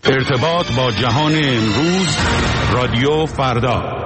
ارتباط با جهان امروز، رادیو فردا.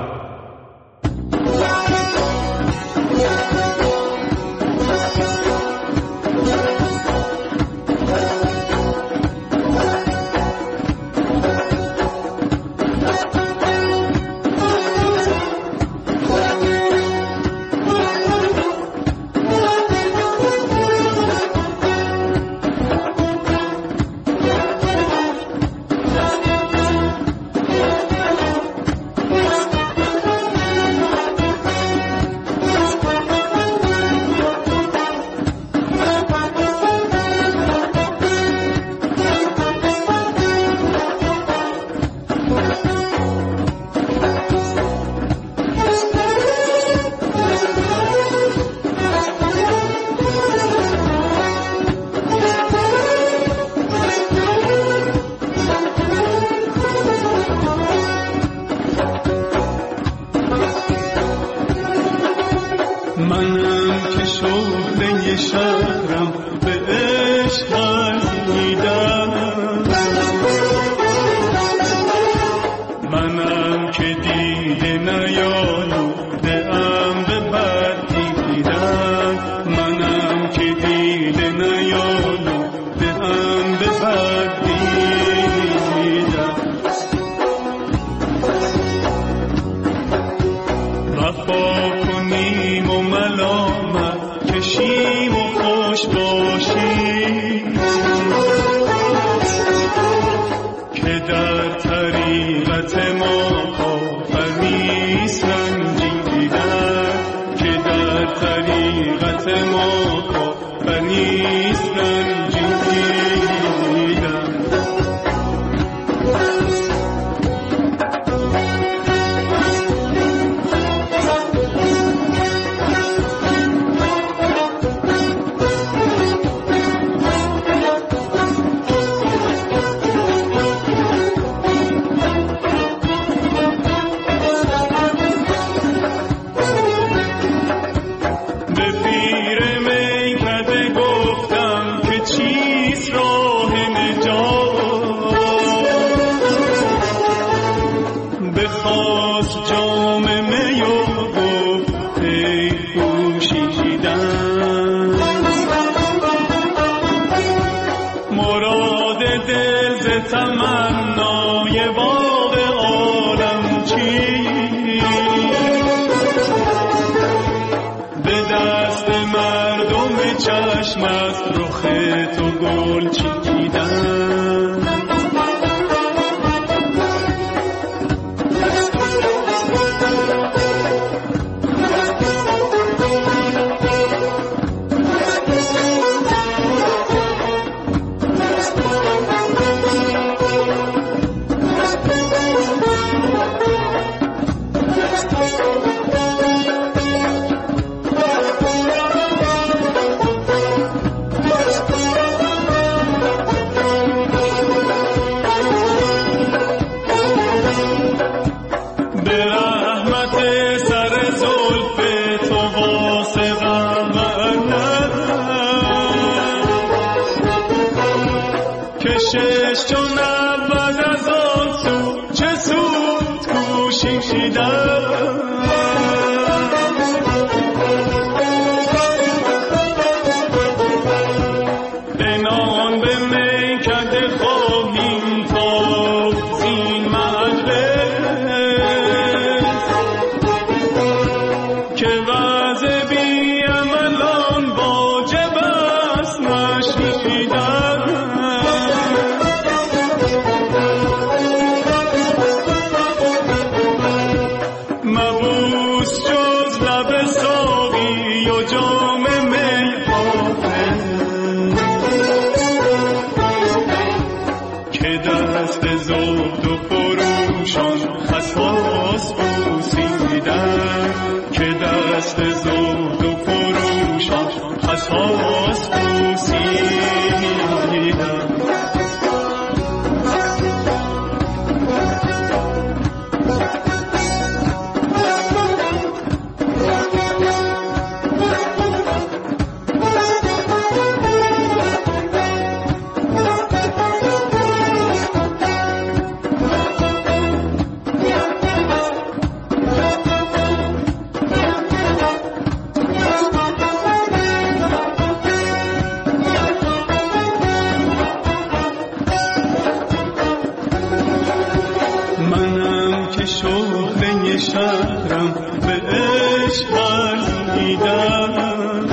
شهرم به عشق بردیدم،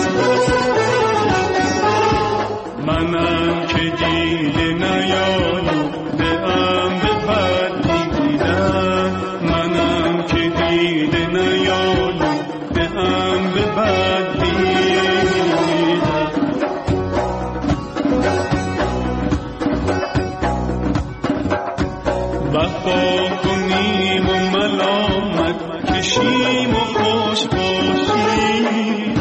منم که دیده نیالوده ام به بردیدم، منم که دیده نیالوده ام به بردیدم. وفا کنیم و ملامت کشیم و خوش باشیم،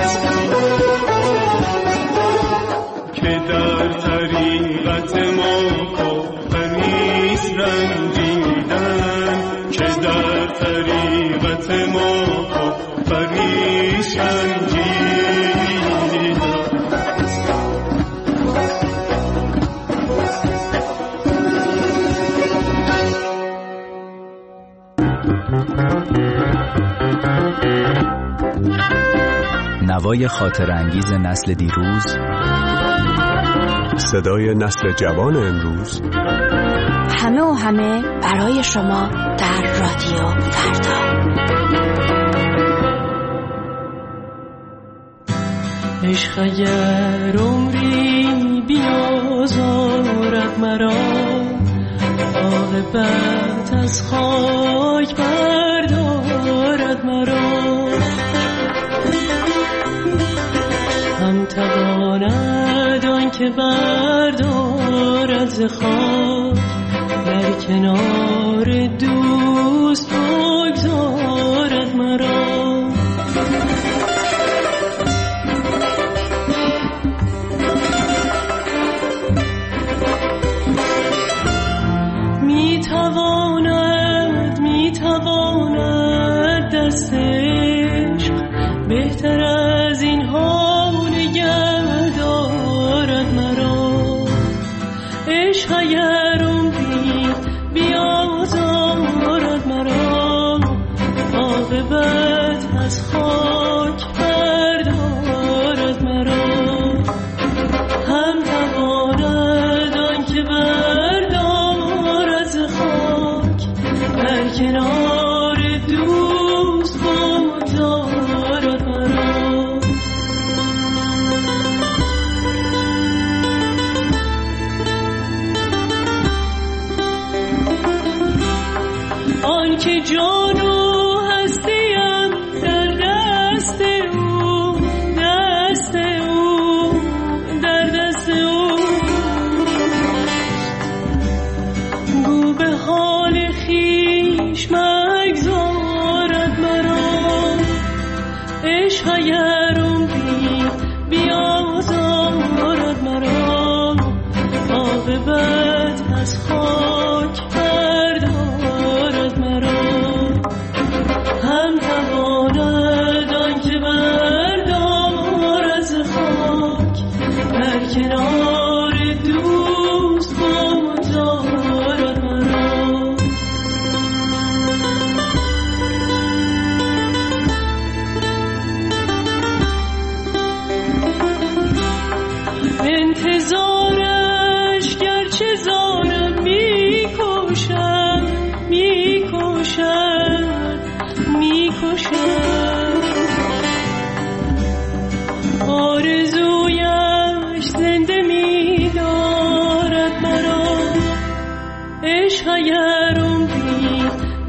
که در طریقت ما کافریست رنجیدن، که در طریقت ما کافریست رنجیدن. نوای خاطر انگیز نسل دیروز، صدای نسل جوان امروز، همه و همه برای شما در رادیو فردا. عشق اگر عمری بیازارد مرا، عاقبت از خاک بردارد مرا. هم تواند آن که بردارد ز خاک، در کنار دوست بگذارد مرا. میتواند دست عشق بهتر از این ها نگه دارد مرا. عشق اگر عمری بیازارد مرا، عاقبت از خاک بردارد مرا. هم تواند آن که بردارد ز خاک، در کنار دوست بگذارد مرا. آن که جان و هستیم در دست او، دست او، در دست او، گو به حال خویش مگذارد مرا. عشق اگر عمری بیازارد مرا، عاقبت از خاک بردارد مرا. هم تواند آن که بردارد ز خاک، در کنار دوست بگذارد مرا. انتظارش گرچه زارم میکشد، میکشد، میکشد. آرزویش زنده میدارد مرا. عشق اگر عمری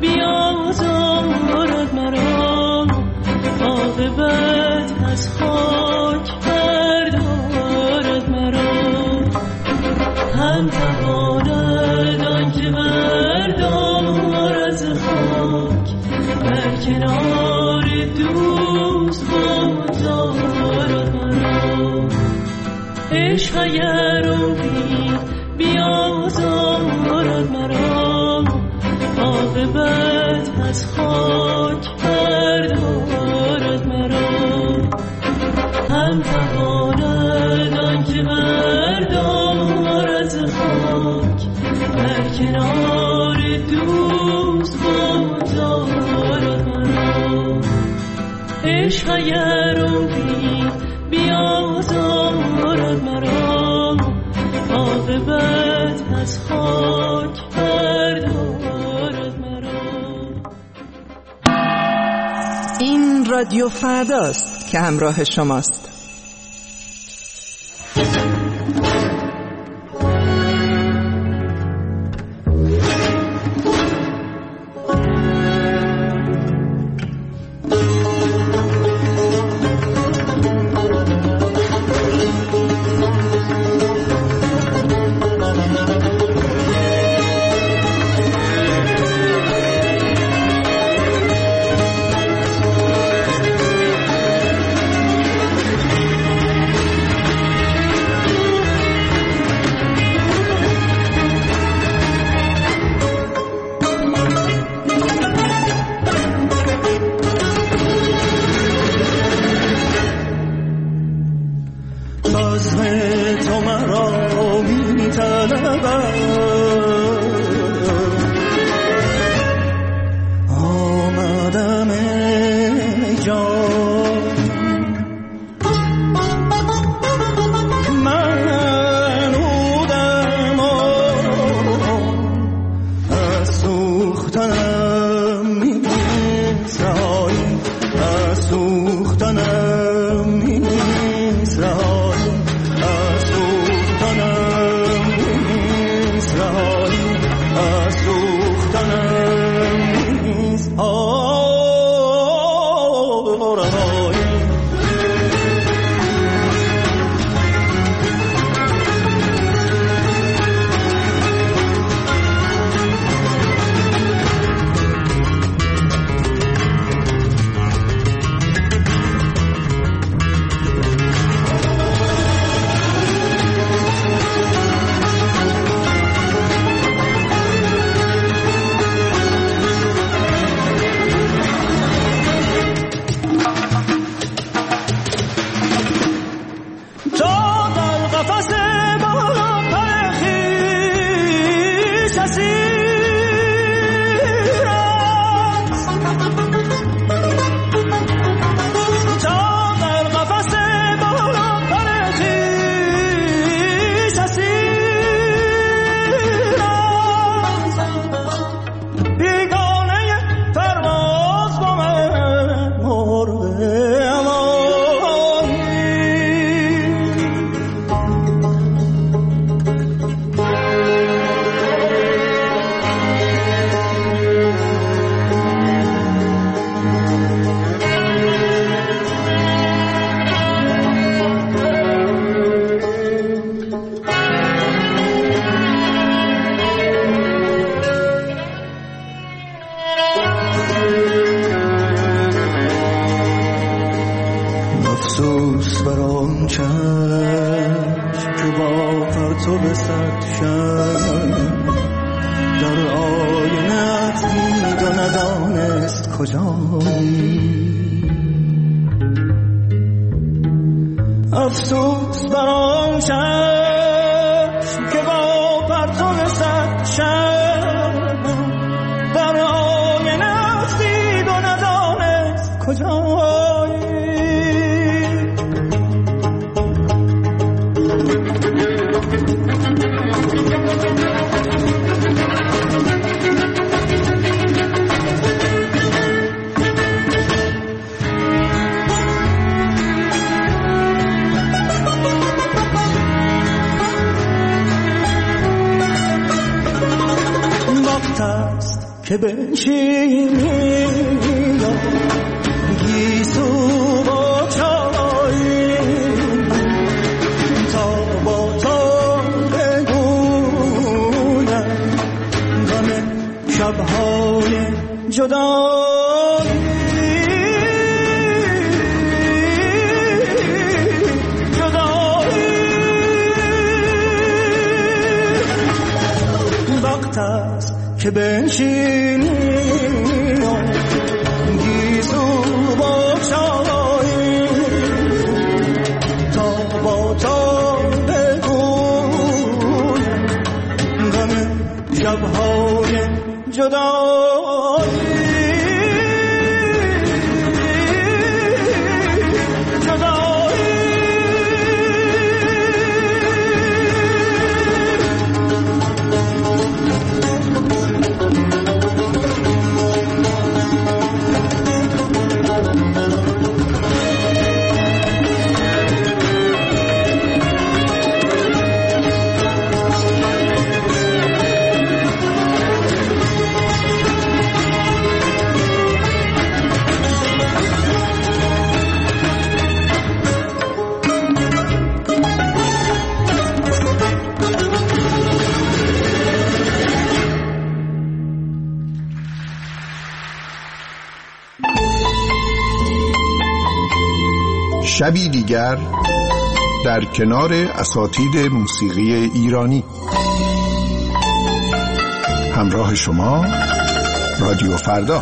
بیازارد مرا، عاقبت از خاک بردارد مرا. هم تواند آن که بردارد ز خاک، در کنار دوست بگذارد مرا. عشق اگر عمری بیازارد مرا، عاقبت از خاک بردارد مرا. هم تواند آن که بردارد ز خاک، در کنار دوست بگذارد مرا. عشق اگر عمری بیازارد مرا، عاقبت از خاک بردارد مرا. رادیو فرداست که همراه شماست. افسوس بر آن چشم که با پرتو صد شب در آینه دید و ندانست کجایی. که بنشینی گیسو با چای تا با تو بگویم غم شبهای جدایی. وقت است که بنشینی گیسو با چای تا با تو بگویم غم شبهای جدایی. شبی دیگر در کنار اساتید موسیقی ایرانی. همراه شما رادیو فردا.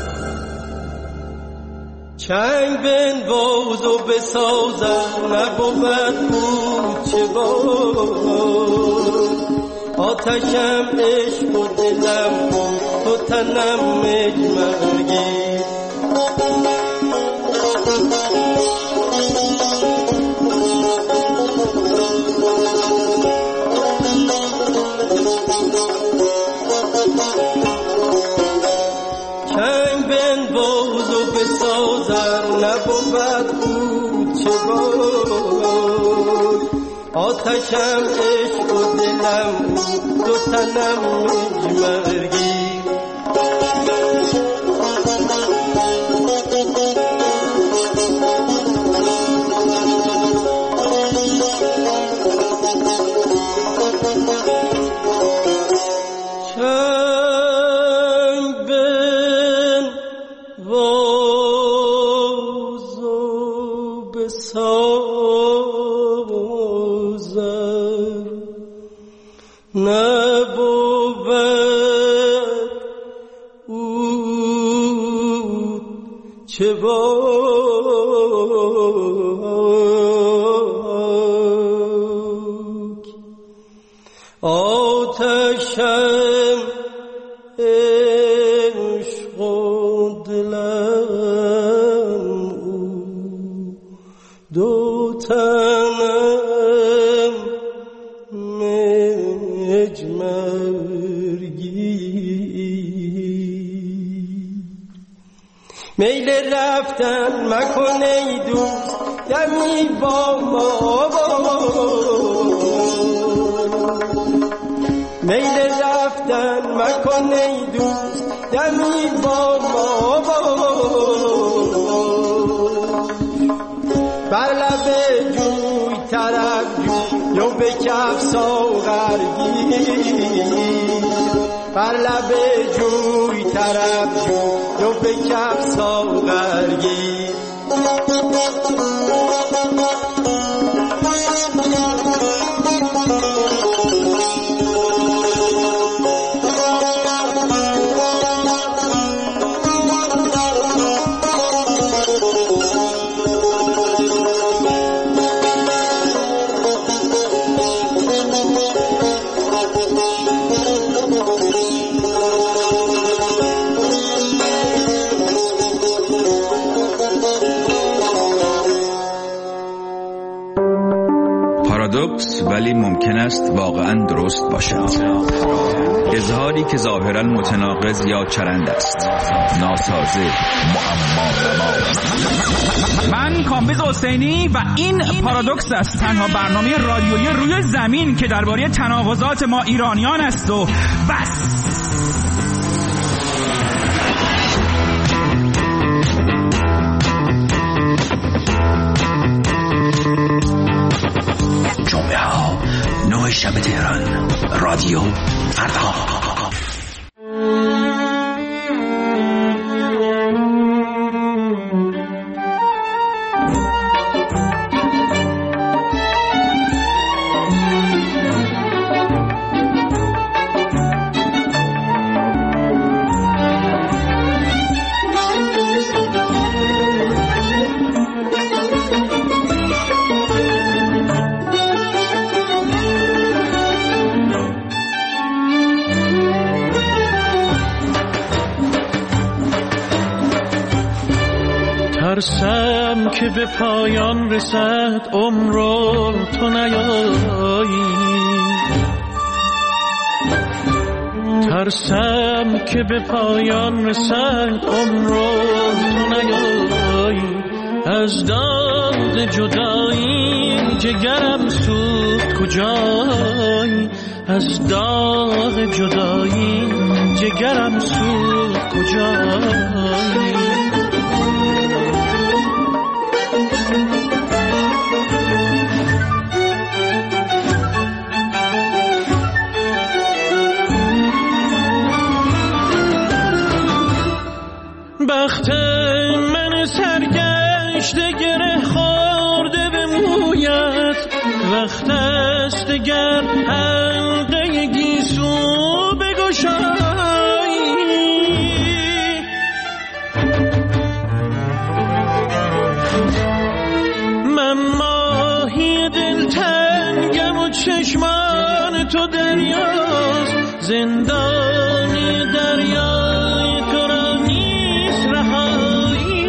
چنگ بنواز و بسازم نبود بود چه بود، آتشم عشق و دلم تو تنم مجمرگی. چنگ بنواز و بسازم نبود بود چه بود، آتشم عشق و دلم دو تنم مجمرگی. چه باک آتشم عشق و دلم دو تنم مجمرگی. میل رفتن مکن ای دوست دمی با ما، میل رفتن مکن ای دوست دمی با ما. بر لب جوی طرف جو یا به کف ساغرگی، بر لب جوی طرف جو یا به کف ساغرگی. پارادوکس ولی ممکن است واقعا درست باشد. اظهاری که ظاهرا متناقض یا چرند است، ناسازه، معما. من کامبیز حسینی و این پارادوکس است، تنها برنامه رادیویی روی زمین که درباره تناقضات ما ایرانیان است و بس. جمعه ها 9 شب تهران، رادیو فردا. ترسم که به پایان رسد عمر تو نیایی، ترسم که به پایان رسد عمر تو نیایی. از داغ جدایی جگرم سوخت کجایی، از داغ جدایی جگرم سوخت کجایی. بخت من سرگشته گره خورده گشایی. من ماهی دلتنگم و چشمان تو دریاست، زندانی دریای تو را نیست رهایی.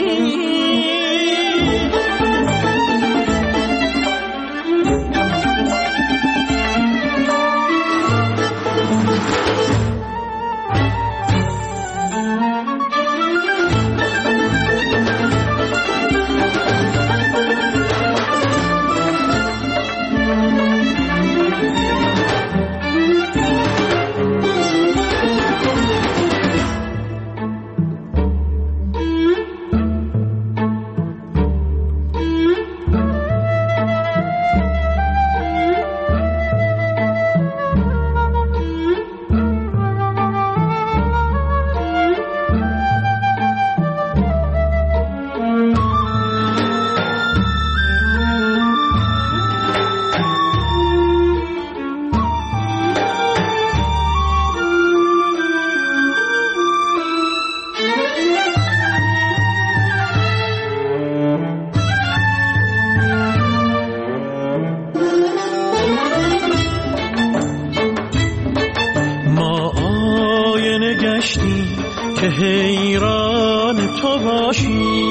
که حیران تو باشی،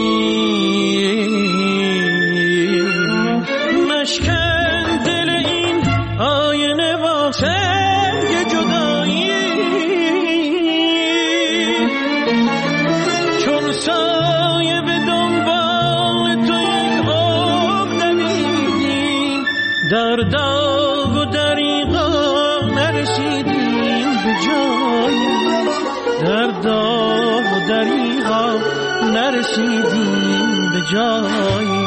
مشکن دل این آینه با سنگ جدایی. چون سایه به دنبال تو یک عمر دویدیم، در داغ و دریغا نرسیدیم به جایی، در داغ و دریغا نرسیدیم به جایی.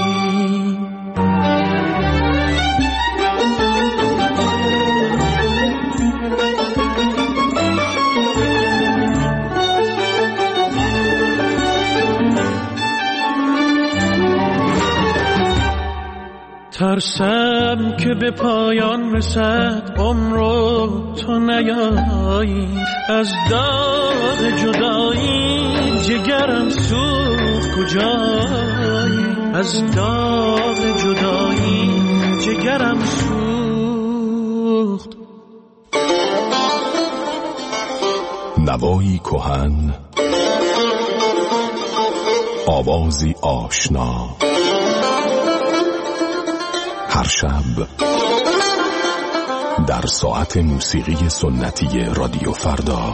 ترسم که به پایان رسد عمر تو نیایی، از داغ جدایی جگرم سوخت کجایی، از داغ جدایی جگرم سوخت. نوایی کهن، آوازی آشنا، هر شب در ساعت موسیقی سنتی رادیو فردا.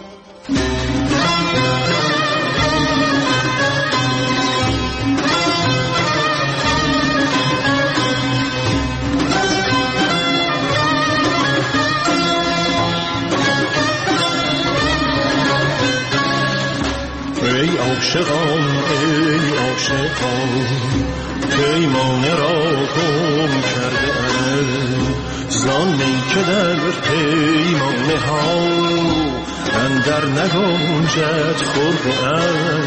ای عاشقان ای عاشقان، پیمانه را گم کرده زانی که در پیمانه ها اندر نگنجد خورده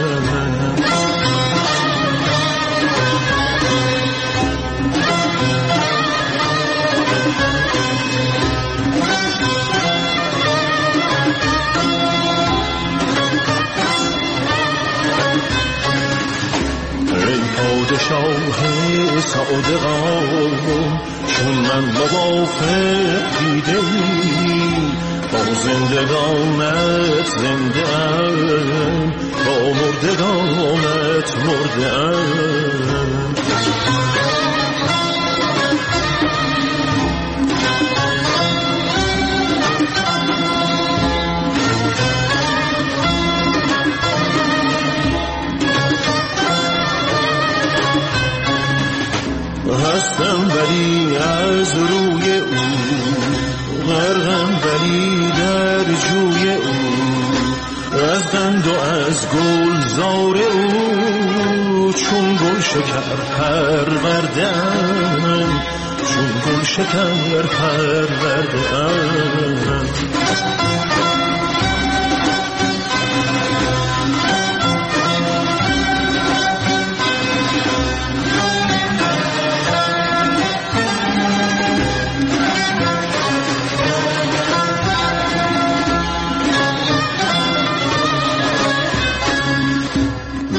پادشاه صادقان، چون من موافق دیده‌ای، با زندگانت زنده ام، با مردگانت مرده ام. هستم ولی از روی او، غرقم ولی در جوی او، از قند و از گلزار او، چون گل شکر پرورده‌ام، چون گل شکر پرورده‌ام.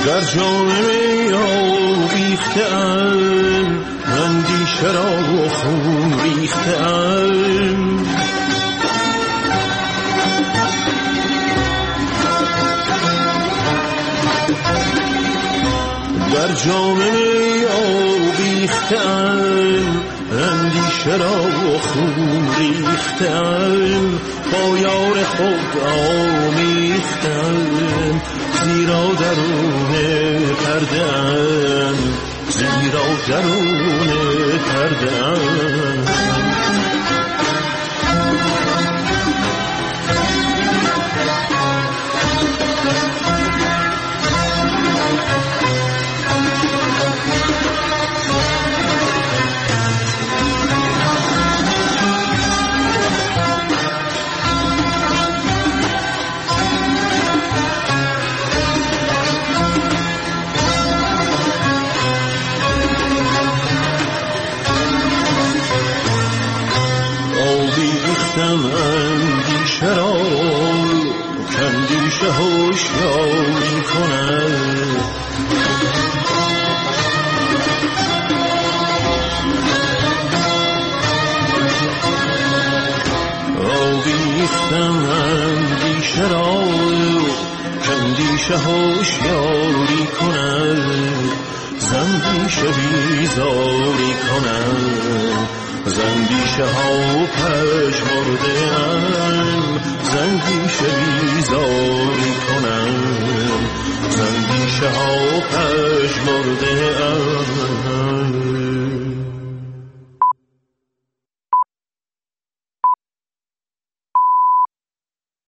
در جام می آویخته‌ام اندیشه را خون ریخته‌ام در جام می آویخته‌ام اندیشه را خون ریخته‌ام با یار خود آمیخته‌ام زیرا درون پرده‌ام زیرا درون پرده‌ام اندیشه را کاندیشه هوشیاری کند آویختم اندیشه را کاندیشه هوشیاری کند زندیشه بیزاری کند زندیشه ها پژمرده ام زندیشه بیزاری کنم زندیشه ها پژمرده ام